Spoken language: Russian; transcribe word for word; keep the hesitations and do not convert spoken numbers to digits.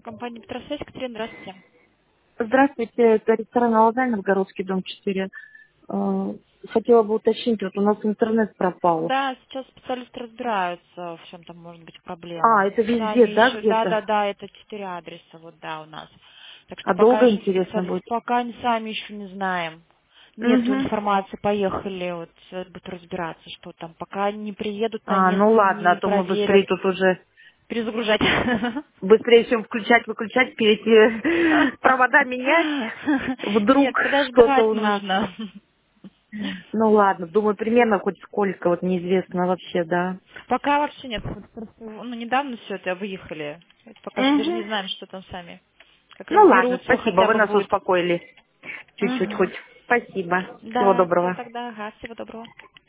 Компания «Петросвязь». Катерина, здравствуйте. Здравствуйте, это ресторан «Алазай», Новгородский, дом четыре. Э, Хотела бы уточнить, вот у нас интернет пропал. Да, сейчас специалисты разбираются, в чем там может быть А, проблема. это везде, Сами да, еще, да, где-то? да, да, это четыре адреса, вот, да, у нас. Так что А пока долго еще интересно специалисты, будет? пока не сами еще не знаем. Нету Угу. информации, поехали, вот, э, будут разбираться, что там. Пока не приедут на А, ну место, ладно, а не то мы быстрее проверят, тут уже, перезагружать. быстрее чем включать, выключать, перейти провода менять. Вдруг Нет, что-то подождать у нас. нужно. Ну ладно, думаю, примерно хоть сколько, вот неизвестно вообще, да. Пока вообще нет. Вот просто, ну, недавно все это выехали. Пока еще даже Угу. не знаем, что там сами. Как Ну ладно, разберутся, спасибо, хотя вы бы нас будет. успокоили. Чуть-чуть Угу. хоть. Спасибо. Всего Да, все доброго. тогда. Ага, всего доброго.